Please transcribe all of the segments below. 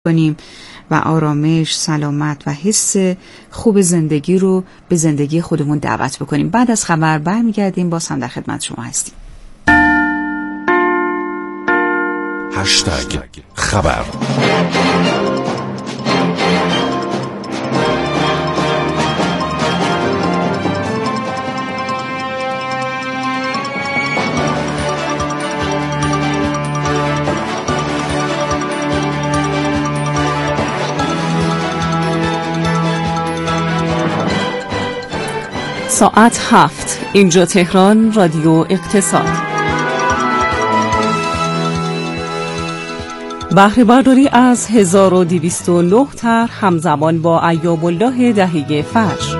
کنیم و آرامش، سلامت و حس خوب زندگی رو به زندگی خودمون دعوت بکنیم. بعد از خبر برمیگردیم، باز هم در خدمت شما هستیم. خبر. ساعت 7. اینجا تهران، رادیو اقتصاد. بهره برداری از 1209 طرح همزمان با ایام الله دهه فجر.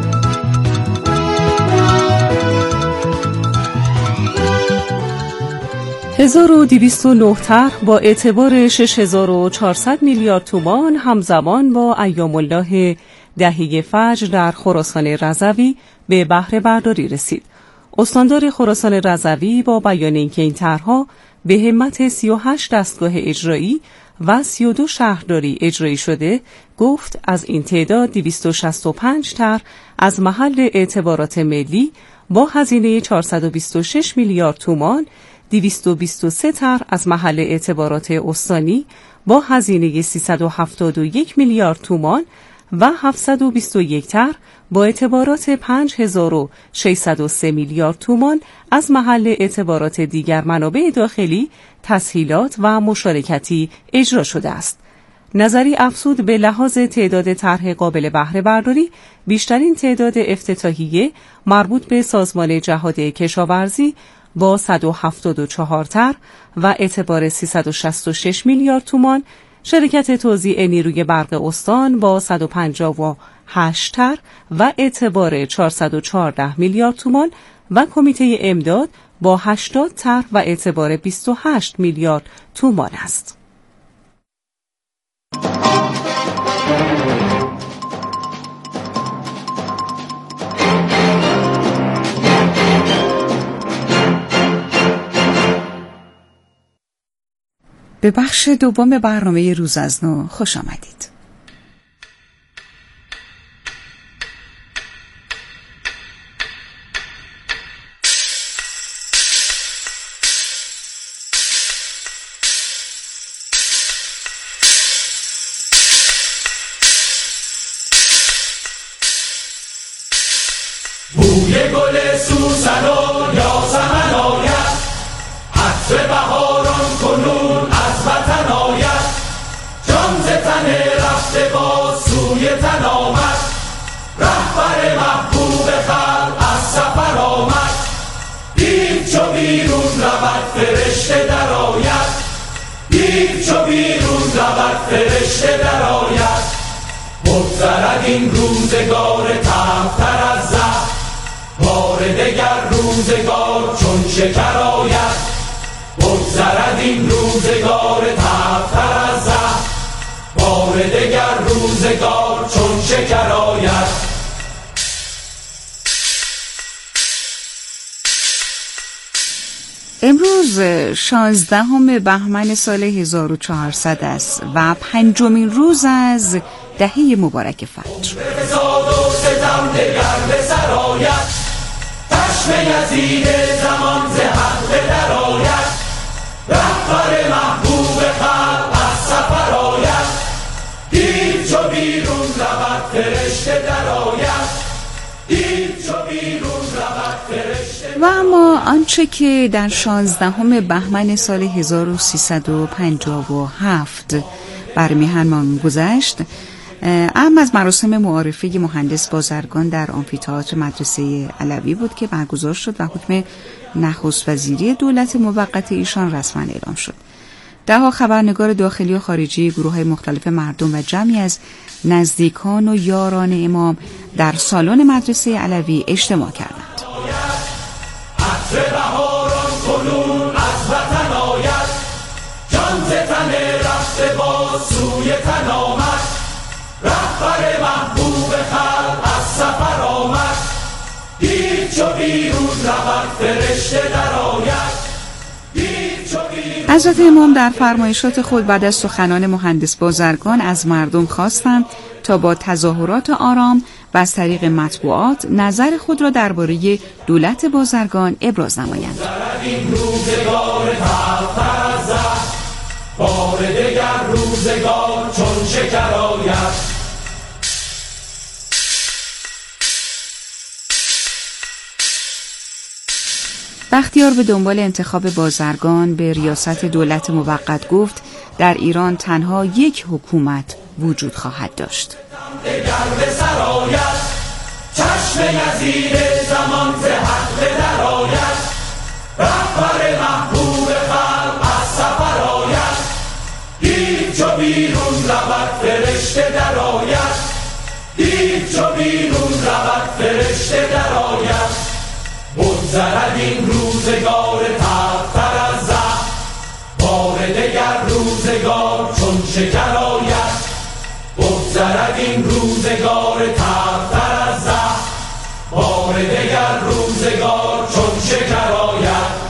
(1209 طرح با اعتبار 6400 میلیارد تومان همزمان با ایام الله دهه فجر در خراسان رضوی به بهره برداری رسید. استاندار خراسان رضوی با بیان اینکه این طرح‌ها به همت 38 دستگاه اجرایی و 32 شهرداری اجرایی شده، گفت از این تعداد 265 طرح از محل اعتبارات ملی با هزینه 426 میلیارد تومان، 223 طرح از محل اعتبارات استانی با هزینه 371 میلیارد تومان و 721 طرح با اعتبارات 5603 میلیارد تومان از محل اعتبارات دیگر منابع داخلی، تسهیلات و مشارکتی اجرا شده است. نظری افزود به لحاظ تعداد طرح قابل بهره برداری، بیشترین تعداد افتتاحیه مربوط به سازمان جهاد کشاورزی با 174 طرح و اعتبار 366 میلیارد تومان، شرکت توزیع نیروی برق استان با 158 طرح و اعتبار 414 میلیارد تومان و کمیته امداد با 80 طرح و اعتبار 28 میلیارد تومان است. به بخش دوم برنامه روز از نو خوش آمدید. بوی گل سوسن و یاسمن آید، عطر بهاران کنون از وطن آید، جان ز تن رفته با سوی تن آمد، رهبر محبوب خلق از سفر آمد، دید چو بیرون رود فرشته در آید، دید چو بیرون رود فرشته در آید، بگذرد این روزگار تلختر از زهر، بار دگر روزگار چون شکر آید، بگذرد این روزگار تلختر از زهر، بار دگر روزگار چون شکر آید. امروز 16 بهمن سال 1400 است و 5مین روز از دهه مبارک فجر. فساد و ستم دگر به سر آید، چشم یزید زمان ز حلقه در آید، رهبر محبوب خلق از سفر آید، دید چو بیرون رود فرشته در آید، دید چو بیرون رود فرشته. و اما آنچه که در 16 بهمن سال 1357 بر میهنمان گذشت، اهم از مراسم معارفه مهندس بازرگان در آمفی‌تئاتر مدرسه علوی بود که برگزار شد و حکم نخست وزیری دولت موقت ایشان رسما اعلام شد. ده‌ها خبرنگار داخلی و خارجی، گروه‌های مختلف مردم و جمعی از نزدیکان و یاران امام در سالن مدرسه علوی اجتماع کردند. عطر بهاران کنون از وطن آید، جان ز تن رفته با سوی تن آمد، رهبر محبوب خلق از سفر آمد، دید چو بیرون رود فرشته در آید، دید چو بیرون حضرت امام در فرمایشات خود بعد از سخنان مهندس بازرگان از مردم خواستند تا با تظاهرات آرام و از طریق مطبوعات نظر خود را درباره دولت بازرگان ابراز نمایند. این روزگار تلختر از زهر، بار دگر روزگار چون شکر آید. بختیار به دنبال انتخاب بازرگان به ریاست دولت موقت گفت در ایران تنها یک حکومت وجود خواهد داشت. دگر به سر آید، چشم یزید زمان ز حق در آید. رهبر محبوب خلق از سفر آید، دید چو بیرون رود فرشته در آید. دید چو بیرون رود فرشته در آید. بگذرد این روزگار تلختر از زهر، بار دگر روزگار چون شکر آید. بگذرد این روزگار تلختر از زهر، بار دگر روزگار چون شکر آید.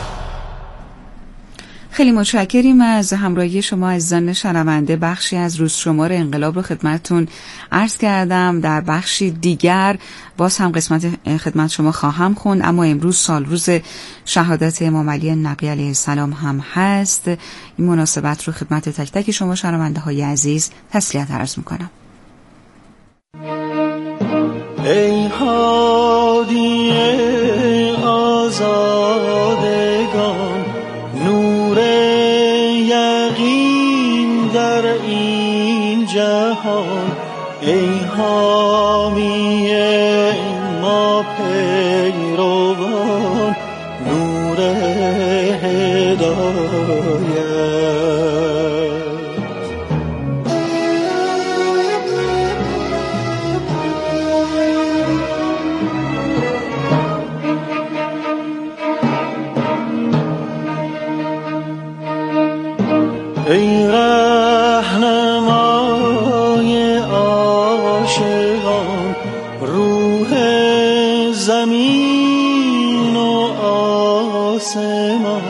خیلی متشکریم از همراهی شما عزیزان شنونده. بخشی از روز شمار انقلاب رو خدمتتون عرض کردم. در بخشی دیگر باز هم قسمت خدمت شما خواهم خوند، اما امروز سال روز شهادت امام علی نقی علیه السلام هم هست. این مناسبت رو خدمت تک تک شما شنونده های عزیز تسلیت عرض میکنم. ای هادی آزادگان، نور یقین در این جهان. ای حامی ما پیروان، نور هدایت. ای رهنمای عاشقان، روح زمین و آسمان.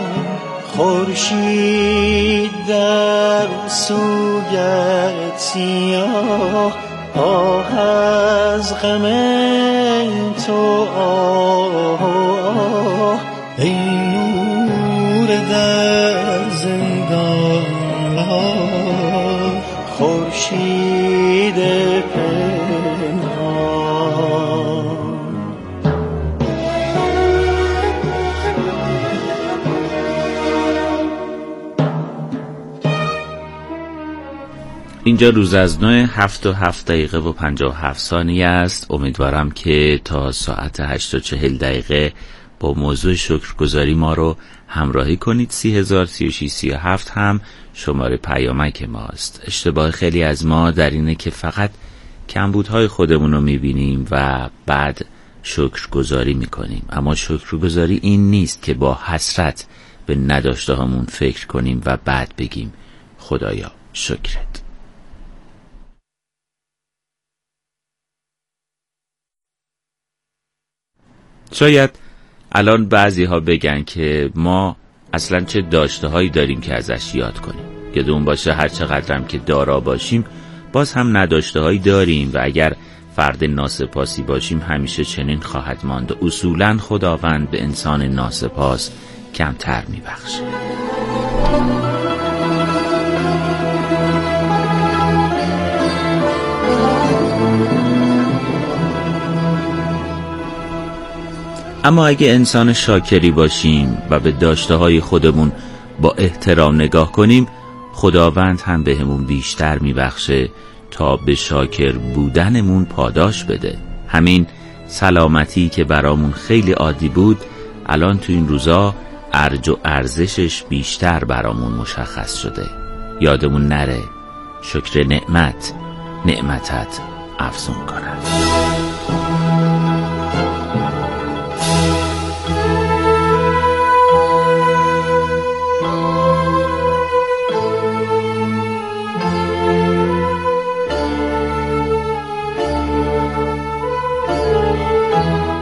خورشید در سویت سیاه، آه از غم تو آه. ای نور در زندان، خورشید پنهان. اینجا روز از 9 7:07 است. امیدوارم که تا ساعت 8:40 با موضوع شکرگزاری ما رو همراهی کنید. 30,036,37 هم شماره پیامک ماست. اشتباه خیلی از ما در اینه که فقط کمبودهای خودمون رو میبینیم و بعد شکرگزاری میکنیم، اما شکرگزاری این نیست که با حسرت به نداشته هامون فکر کنیم و بعد بگیم خدایا شکرت. شاید الان بعضی ها بگن که ما اصلا چه داشته هایی داریم که ازش یاد کنیم. یادمون باشه هر چقدرم که دارا باشیم باز هم نداشته هایی داریم و اگر فرد ناسپاسی باشیم همیشه چنین خواهد ماند. اصولا خداوند به انسان ناسپاس کمتر میبخشه. اما اگه انسان شاکری باشیم و به داشته‌های خودمون با احترام نگاه کنیم، خداوند هم بهمون بیشتر میبخشه تا به شاکر بودنمون پاداش بده. همین سلامتی که برامون خیلی عادی بود الان تو این روزا ارج و ارزشش بیشتر برامون مشخص شده. یادمون نره شکر نعمت نعمتت افزون کنه.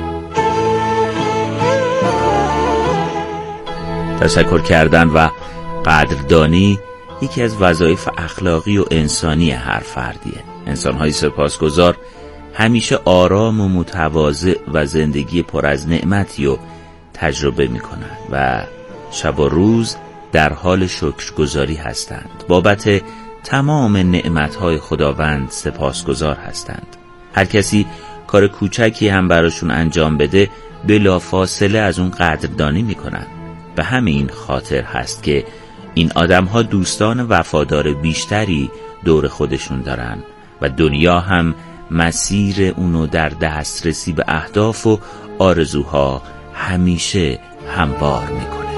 تشکر کردن و قدردانی یکی از وظایف اخلاقی و انسانی هر فردیه. انسان‌های سپاسگزار همیشه آرام و متواضع و زندگی پر از نعمتی رو تجربه می‌کنند و شب و روز در حال شکرگزاری هستند. بابت تمام نعمت‌های خداوند سپاسگزار هستند. هر کسی کار کوچکی هم براشون انجام بده بلافاصله از اون قدردانی می‌کنند. به همین خاطر هست که این آدم‌ها دوستان وفادار بیشتری دور خودشون دارن و دنیا هم مسیر اونو در دسترسی به اهداف و آرزوها همیشه هموار میکنه.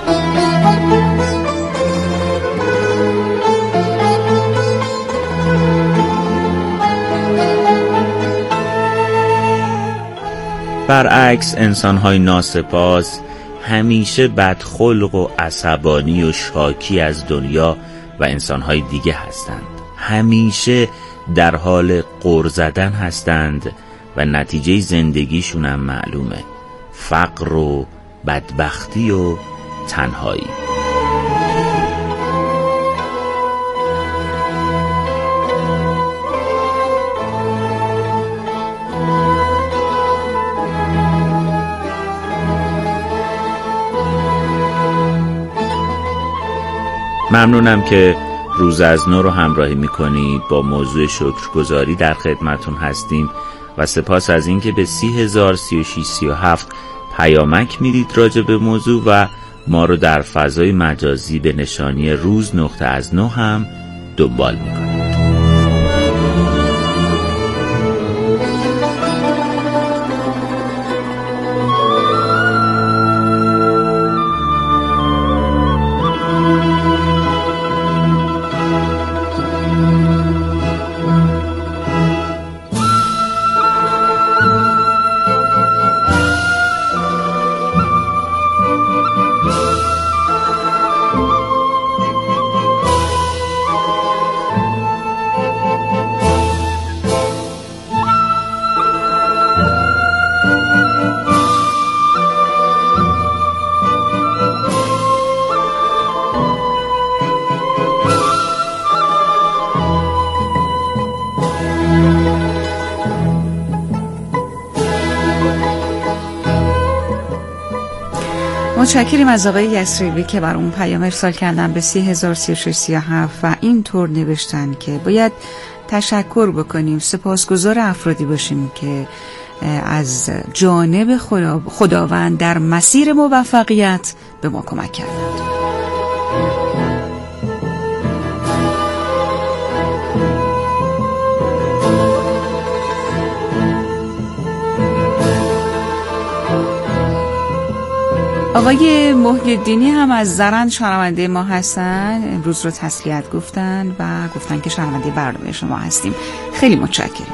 برعکس انسان‌های ناسپاس همیشه بدخلق و عصبانی و شاکی از دنیا و انسان‌های دیگه هستند. همیشه در حال غر زدن هستند و نتیجه زندگیشون هم معلومه: فقر و بدبختی و تنهایی. ممنونم که روز از نو رو همراهی میکنید. با موضوع شکرگزاری در خدمتون هستیم و سپاس از این که به 30,036,37 پیامک میدید راجع به موضوع و ما رو در فضای مجازی به نشانی روز_از_نو هم دنبال میکنید. متشکریم از آقای یسریبی که بر اون پیام ارسال کردن به 30,036,37 و اینطور نوشتن که باید تشکر بکنیم، سپاسگزار افرادی باشیم که از جانب خداوند در مسیر موفقیت به ما کمک کردند. آقای محی‌الدینی هم از زرند شنونده ما هستن، امروز رو تسلیت گفتن و گفتن که شنونده برنامه شما هستیم. خیلی متشکرم.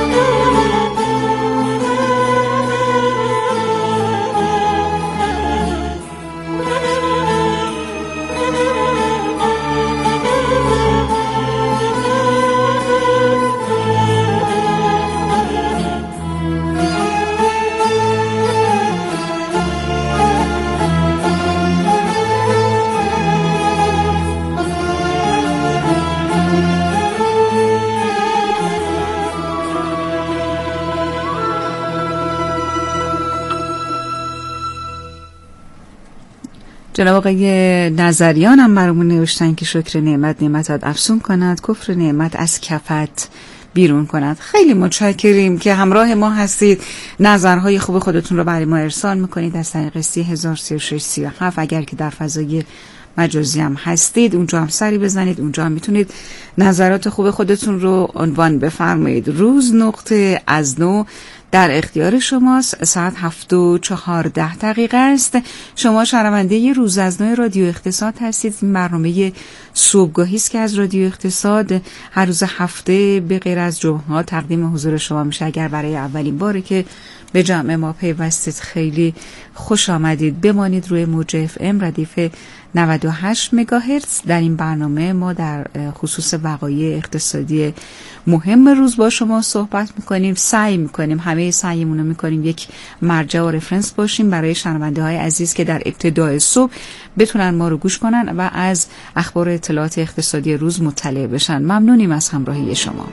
جناب آقای نظریان هم برامون نوشتن که شکر نعمت نعمتت افزون کند، کفر نعمت از کفت بیرون کند. خیلی متشکریم که همراه ما هستید، نظرهای خوب خودتون رو برای ما ارسال میکنید از طریق 30,036,37. اگر که در فضای مجازی هم هستید اونجا هم سری بزنید، اونجا هم میتونید نظرات خوب خودتون رو عنوان بفرمایید. روز_از_نو در اختیار شماست. ساعت 7:14 است. شما شنونده روز از نو رادیو اقتصاد هستید. این برنامه صبحگاهی است که از رادیو اقتصاد هر روز هفته به غیر از جمعه تقدیم حضور شما میشه. اگر برای اولین باره که به جمع ما پیوستید خیلی خوش آمدید. بمانید روی موج FM ردیف 98 مگاهرتز. در این برنامه ما در خصوص وقایع اقتصادی مهم روز با شما صحبت میکنیم. سعی میکنیم همه داره سعیمون رو میکنیم یک مرجع و رفرنس باشیم برای شنونده های عزیز که در ابتدای صبح بتونن ما رو گوش کنن و از اخبار اطلاعات اقتصادی روز مطلع بشن. ممنونیم از همراهی شما.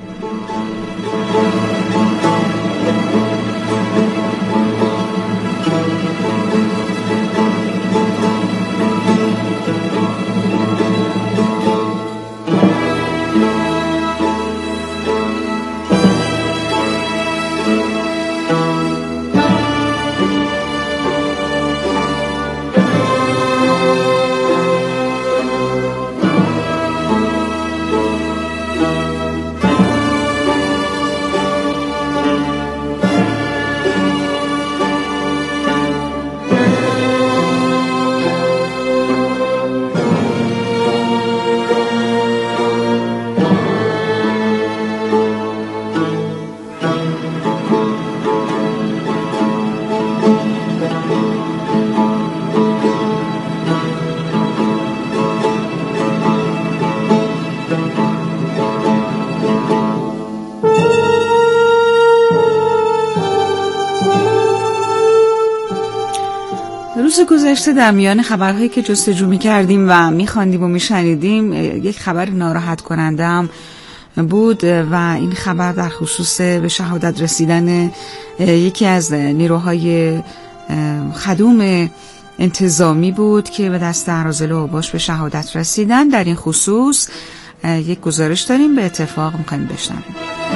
روز گذشته در میان خبرهایی که جستجو می‌کردیم و می‌خواندیم و می‌شنیدیم یک خبر ناراحت کننده هم بود و این خبر در خصوص به شهادت رسیدن یکی از نیروهای خدوم انتظامی بود که به دست اراذل اوباش به شهادت رسیدن. در این خصوص یک گزارش داریم، به اتفاق می‌خوایم بشنویم.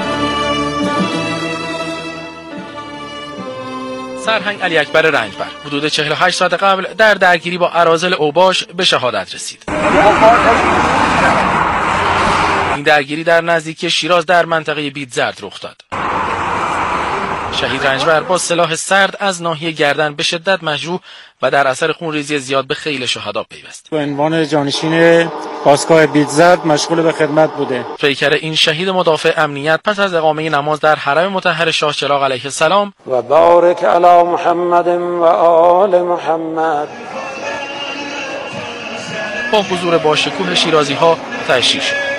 سرهنگ علی اکبر رنجبر حدود 48 ساعت قبل در درگیری با اراذل اوباش به شهادت رسید. این درگیری در نزدیکی شیراز در منطقه بیدزرد رخ داد. شهید رنجبر با سلاح سرد از ناحیه گردن به شدت مجروح و در اثر خونریزی زیاد به خیل شهدا پیوست. به عنوان جانشین پاسگاه بیدزرد مشغول به خدمت بوده. پیکر این شهید مدافع امنیت پس از اقامه نماز در حرم مطهر شاه چراغ علیه السلام و بارک علی محمد و آل محمد با حضور باشکوه شیرازی ها تشییع شد.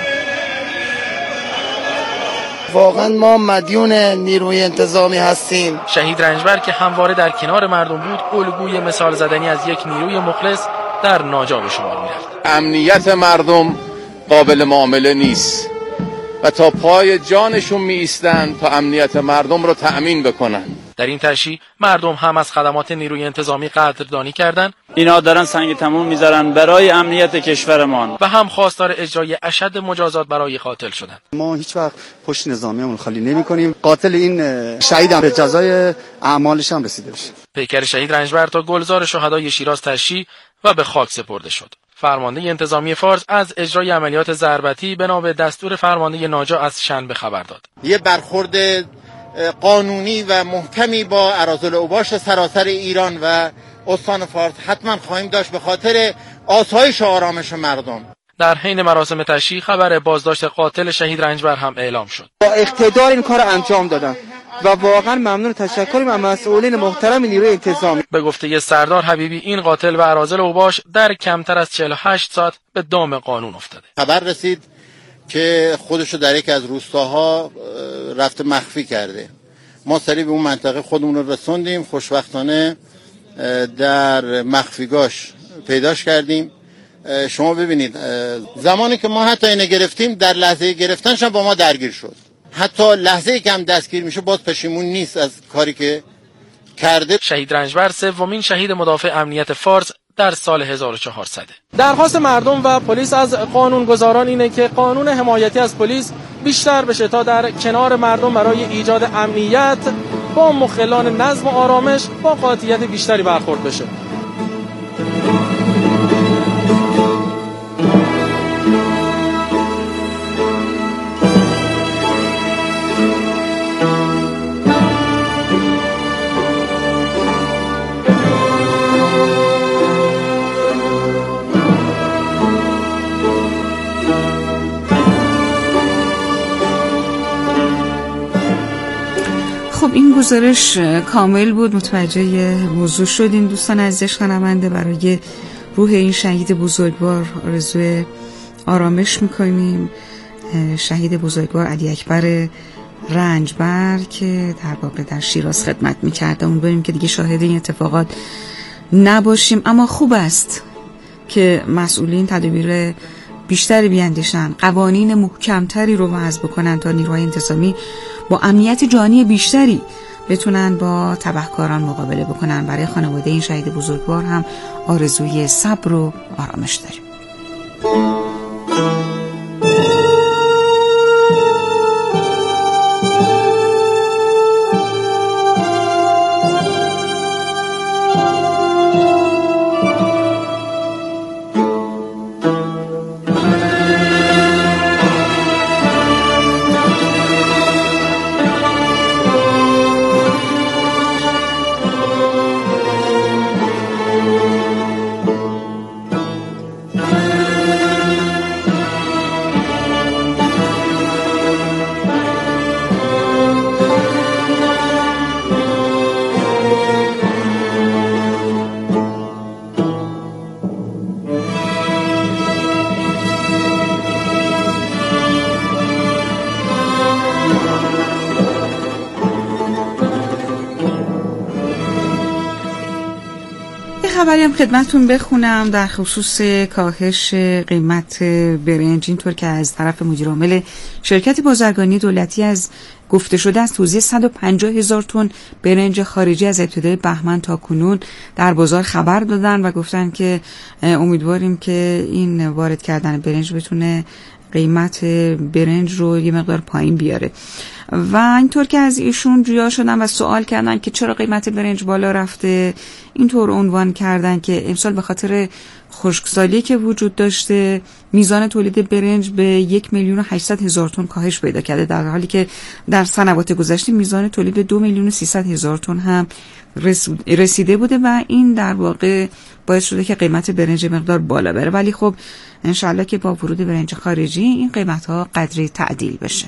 واقعا ما مدیون نیروی انتظامی هستیم. شهید رنجبر که همواره در کنار مردم بود، الگوی مثال زدنی از یک نیروی مخلص در ناجا به شمار می‌رفت. امنیت مردم قابل معامله نیست و تا پای جانشون می ایستن تا امنیت مردم رو تأمین بکنن. در این تشییع مردم هم از خدمات نیروی انتظامی قدردانی کردند. اینا دارن سنگ تموم میذارن برای امنیت کشورمان و هم خواستار اجرای اشد مجازات برای قاتل شدند. ما هیچ وقت پشت نظامیمون خالی نمی‌کنیم. قاتل این شهید هم به جزای اعمالش هم رسیده بشه. پیکر شهید رنجبر تا گلزار شهدای شیراز تشییع و به خاک سپرده شد. فرمانده انتظامی فارس از اجرای عملیات ضربتی بنا به دستور فرمانده ناجا از شنبه خبر داد. یه برخورد قانونی و محکمی با اراذل اوباش سراسر ایران و استان فارس حتما خواهیم داشت به خاطر آسایش و آرامش مردم. در حین مراسم تشییع خبر بازداشت قاتل شهید رنجبر هم اعلام شد. با اقتدار این کار انجام دادن و واقعا ممنون تشکر از مسئولین محترم نیروی انتظامی. به گفته سردار حبیبی این قاتل و اراذل اوباش در کمتر از 48 ساعت به دام قانون افتاده. خبر رسید که خودشو در یک از روستاها رفته مخفی کرده. ما سریع به اون منطقه خودمون رو رسوندیم. خوشبختانه در مخفیگاهش پیداش کردیم. شما ببینید زمانی که ما حتی اینو گرفتیم در لحظه گرفتنش هم با ما درگیر شد. حتی لحظه‌ای که هم دستگیر میشه باز پشیمون نیست از کاری که کرده. شهید رنجبر سومین شهید مدافع امنیت فارس در سال 1400. درخواست مردم و پلیس از قانونگذاران اینه که قانون حمایتی از پلیس بیشتر بشه تا در کنار مردم برای ایجاد امنیت با مخلان نظم و آرامش با قاطعیت بیشتری برخورد بشه. خب این گزارش کامل بود، متوجه موضوع شدین دوستان عزیز شنونده. برای روح این شهید بزرگوار آرزوی آرامش میکنیم. شهید بزرگوار علی اکبر رنجبر که در واقع در شیراز خدمت می‌کرد. امیدواریم که دیگه شاهد این اتفاقات نباشیم، اما خوب است که مسئولین تدابیر بیشتری بیاندیشن، قوانین محکمتری رو وضع بکنن تا نیروهای انتظامی با امنیت جانی بیشتری بتونن با تبهکاران مقابله بکنن. برای خانواده این شهید بزرگوار هم آرزوی صبر و آرامش داریم. خبری هم خدمتون بخونم در خصوص کاهش قیمت برنج، اینطور که از طرف مدیر عامل شرکت بازرگانی دولتی از گفته شده از توزیع 150,000 تن برنج خارجی از ابتدای بهمن تا کنون در بازار خبر دادن و گفتن که امیدواریم که این وارد کردن برنج بتونه قیمت برنج رو یه مقدار پایین بیاره. و اینطور که از ایشون جویا شدن و سوال کردن که چرا قیمت برنج بالا رفته، اینطور عنوان کردن که امسال به خاطر خشکسالی که وجود داشته میزان تولید برنج به 1,800,000 تن کاهش پیدا کرده، در حالی که در سنوات گذشته میزان تولید 2,300,000 تن هم رسیده بوده و این در واقع باعث شده که قیمت برنج مقدار بالا بره. ولی خب انشالله که با ورود برنج خارجی این قیمت ها قدری تعدیل بشه.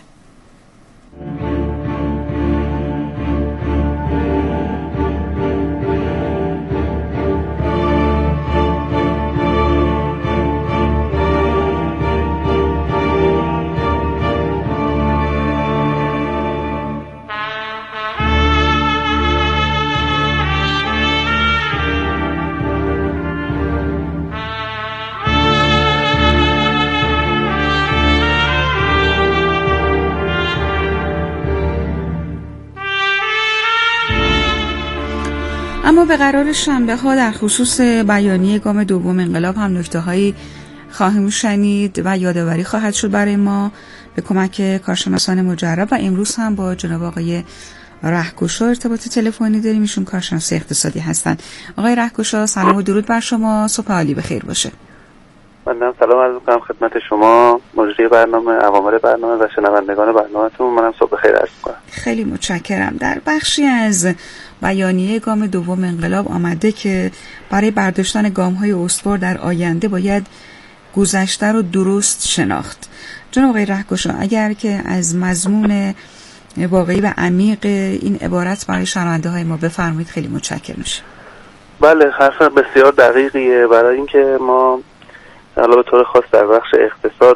اما به قرار شنبه ها در خصوص بیانیه گام دوم انقلاب هم نکته هایی خواهیم شنید و یادآوری خواهد شد برای ما به کمک کارشناسان مجرب و امروز هم با جناب آقای رهگشا ارتباط تلفنی داریم. ایشون کارشناس اقتصادی هستند. آقای رهگشا سلام و درود بر شما، صبح عالی بخیر باشه. منم سلام عرض می‌کنم خدمت شما مجری برنامه، عوامل برنامه و شنوندگان برنامه‌تون. منم صبح بخیر عرض می‌کنم. خیلی متشکرم. در بخشی از بیانیه گام دوم انقلاب آمده که برای برداشتن گام‌های استوار در آینده باید گذشته رو درست شناخت. جناب آقای رهگشا اگر که از مضمون واقعی و عمیق این عبارت برای شنونده‌های ما بفرمایید خیلی متشکرم میشم. بله، حرف بسیار دقیقیه. برای اینکه ما حالا به طور خاص در بخش اقتصاد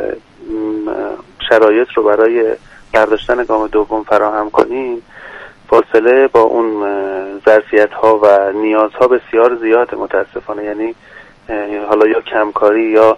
شرایط رو برای برداشتن گام دوم فراهم کنیم، فاصله با اون ظرفیت‌ها و نیازها بسیار زیاده متاسفانه. یعنی حالا یا کمکاری یا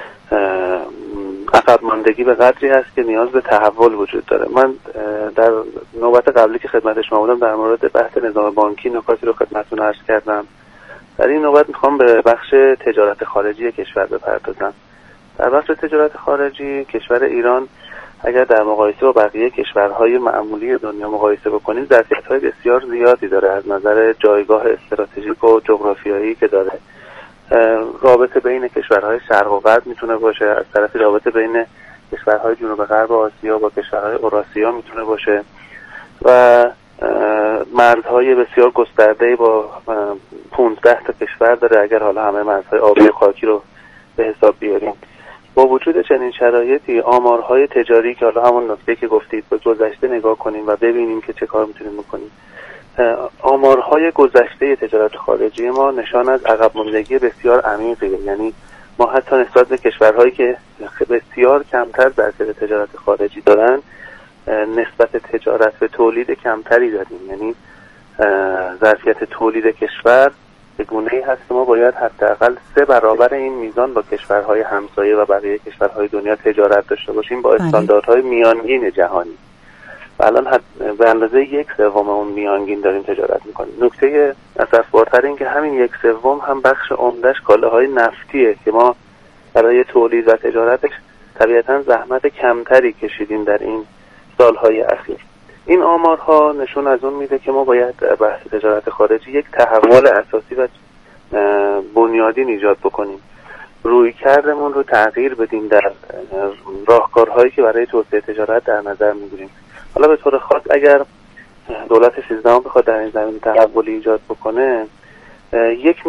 عقب ماندگی به قدری هست که نیاز به تحول وجود داره. من در نوبت قبلی که خدمت شما بودم در مورد بحث نظام بانکی نکاتی رو خدمتتون عرض کردم. در این نوبت میخوام به بخش تجارت خارجی کشور بپردازم. در بخش تجارت خارجی کشور ایران اگر در مقایسه با بقیه کشورهای معمولی دنیا مقایسه بکنیم ظرفیت‌های بسیار زیادی داره از نظر جایگاه استراتژیک و جغرافیایی که داره. رابطه بین کشورهای شرق و غرب میتونه باشه، از طرفی رابطه بین کشورهای جنوب غرب آسیا با کشورهای اوراسیا میتونه باشه و مرزهای بسیار گسترده با 15 تا کشور داره اگر حالا همه مرزهای آبی و خاکی رو به حساب بیاریم. با وجود چنین شرایطی آمارهای تجاری که حالا همون نکته که گفتید به گذشته نگاه کنیم و ببینیم که چه کار میتونیم بکنیم، آمارهای گذشته تجارت خارجی ما نشان از عقب ماندگی بسیار عمیقیه. یعنی ما حتی نسبت به کشورهایی که بسیار کمتر ظرفیت تجارت خارجی دارن نسبت تجارت به تولید کمتری داریم. یعنی ظرفیت تولید کشور به گونه‌ای هست که ما باید حداقل 3 برابر این میزان با کشورهای همسایه و بقیه کشورهای دنیا تجارت داشته باشیم با استانداردهای میانگین جهانی. و الان به اندازه 1/3 اون میانگین داریم تجارت میکنیم. نکته اساس‌بارتر این که همین 1/3 هم بخش عمده‌اش کالاهای نفتیه که ما برای تولید و تجارتش طبیعتاً زحمت کمتری کشیدیم در این سالهای اخیر. این آمارها نشون از اون میده که ما باید بحث تجارت خارجی یک تحول اساسی و بنیادین ایجاد بکنیم. رویکردمون رو تغییر بدیم در راهکارهایی که برای توسعه تجارت در نظر میگیریم. حالا به طور خاص اگر دولت 13 بخواد در این زمینه تحولی ایجاد بکنه، یک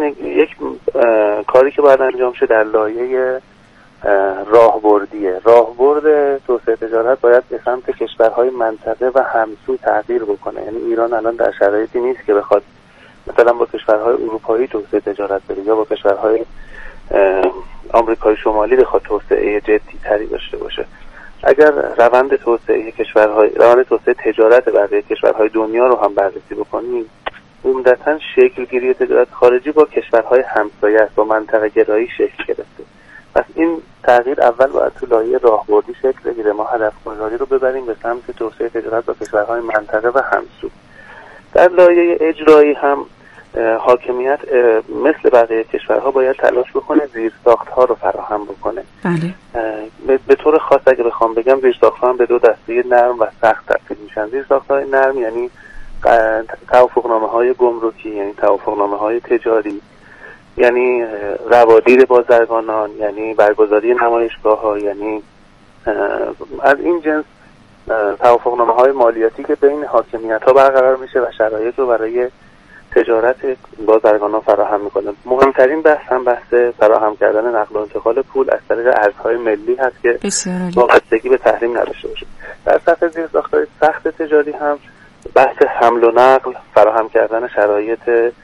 کاری که باید انجام شه در لایه راهبردیه. راهبرد توسعه تجارت باید به سمت کشورهای منطقه و همسو تغییر بکنه. یعنی ایران الان در شرایطی نیست که بخواد مثلا با کشورهای اروپایی توسعه تجارت بده یا با کشورهای آمریکای شمالی بخواد توسعه جدی تری داشته باشه. اگر روند توسعه تجارت بقیه کشورهای دنیا رو هم بررسی بکنیم، عمدتاً شکل گیری تجارت خارجی با کشورهای همسایه است، با منطقه گرایی شکل گرفته. پس این تغییر اول باید تو لایه راهبردی شکل بگیره. ما هدف گذاری رو ببریم به سمت توسعه تجارت با کشورهای منطقه و همسو. در لایه اجرایی هم حاکمیت مثل بقیه کشورها باید تلاش بکنه زیرساخت‌ها رو فراهم بکنه. بله. به طور خاص اگه بخوام بگم زیرساخت‌ها هم به 2 دسته نرم و سخت تقسیم میشن. زیرساخت‌های نرم یعنی توافقنامه‌های گمرکی، یعنی توافقنامه‌های تجاری، یعنی روادید بازرگانان، یعنی برگزاری نمایشگاه‌ها، یعنی از این جنس توافقنامه‌های مالیاتی که بین حاکمیت‌ها برقرار میشه و شرایط رو برای تجارت بازرگانان فراهم میکنه. مهمترین بحث هم بحث فراهم کردن نقل و انتقال پول از طریق ارزهای ملی هست که وابستگی به تحریم نداشته باشه. در سطح زیرساخت‌های سخت تجاری هم بحث حمل و نقل، فراهم کردن شرایط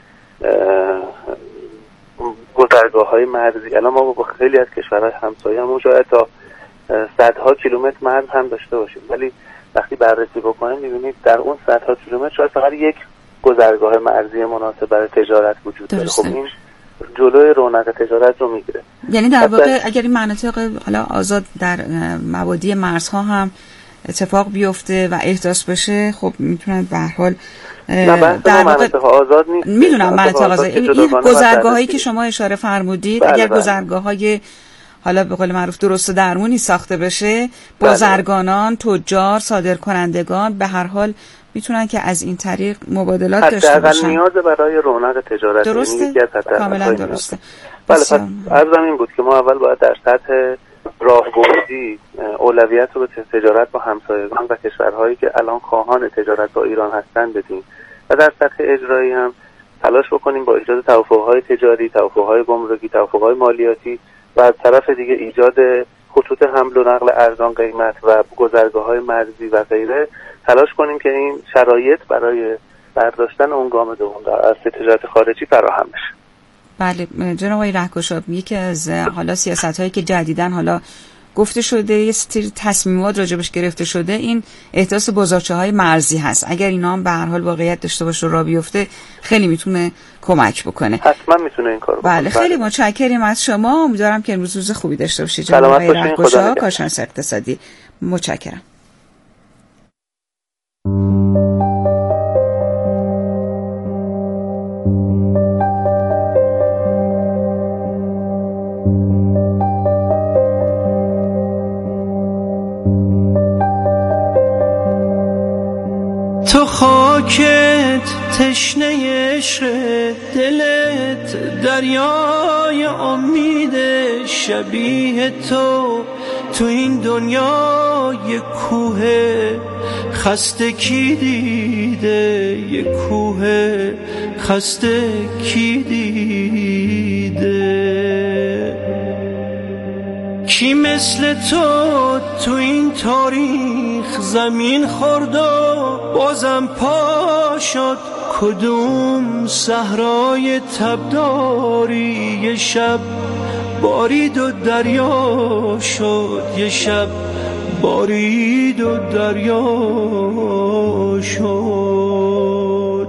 گذرگاه‌های مرزی. الان ما با خیلی از کشورهای همسایه‌مون شاید تا صدها کیلومتر مرز هم داشته باشیم، ولی وقتی بررسی بکنیم می‌بینید در اون صدها کیلومتر شاید فقط یک گذرگاه مرزی مناسب برای تجارت وجود داره. خب این جلوی رونق تجارت رو میگیره. یعنی در واقع اگر این مناطق حالا آزاد در مبادی مرزها هم اتفاق بیفته و احداث بشه، خب میتونن به هر حال در مناطق آزاد نیست. میدونم مناطق آزاد این گذرگاهایی که شما اشاره فرمودید، اگر گذرگاه‌های حالا به قول معروف درست و درمونی ساخته بشه، بازرگانان، تجار، صادرکنندگان به هر حال میتونن که از این طریق مبادلات داشته باشن. نیاز برای رونق تجارت. درسته؟ کاملا درسته. بله، پس عرضم این بود که ما اول باید در سطح راهبردی اولویت رو به تجارت با همسایگان و کشورهایی که الان خواهان تجارت با ایران هستن بدیم و در سطح اجرایی هم تلاش بکنیم با ایجاد توافق‌های تجاری، توافق‌های گمرکی، توافق‌های مالیاتی و از طرف دیگه ایجاد خطوط حمل و نقل ارزان قیمت و گذرگاه‌های مرزی و غیره تلاش کنیم که این شرایط برای برداشتن اون گام دوم در عرصه تجارت خارجی فراهم بشه. بله جناب آقای رهکشا، یکی از حالا سیاست‌هایی که جدیداً حالا گفته شده، یه سری تصمیمات راجبش گرفته شده، این احداث بازارچه‌های مرزی هست. اگر اینا هم به هر حال واقعیت داشته باشه و راه بیفته، خیلی میتونه کمک بکنه. حتما میتونه این کارو بکنه. بله خیلی متشکرم از شما. امیدوارم که امروز روز خوبی داشته باشید. جناب آقای رهکشا، کارشناس اقتصادی. متشکرم. تو خاکت تشنه عشق، دلت دریای امید، شبیه تو این دنیای کوه خسته کی دیده، یه کوه خسته کی دیده؟ کی مثل تو این تاریخ زمین خورد و بازم پا شد؟ کدوم صحرای تبداری یه شب بارید و دریا شد، یه شب بارید و دریا شد.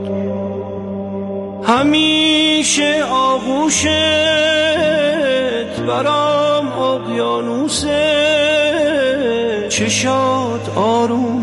همیشه آغوشت برام اقیانوسه، چشات آروم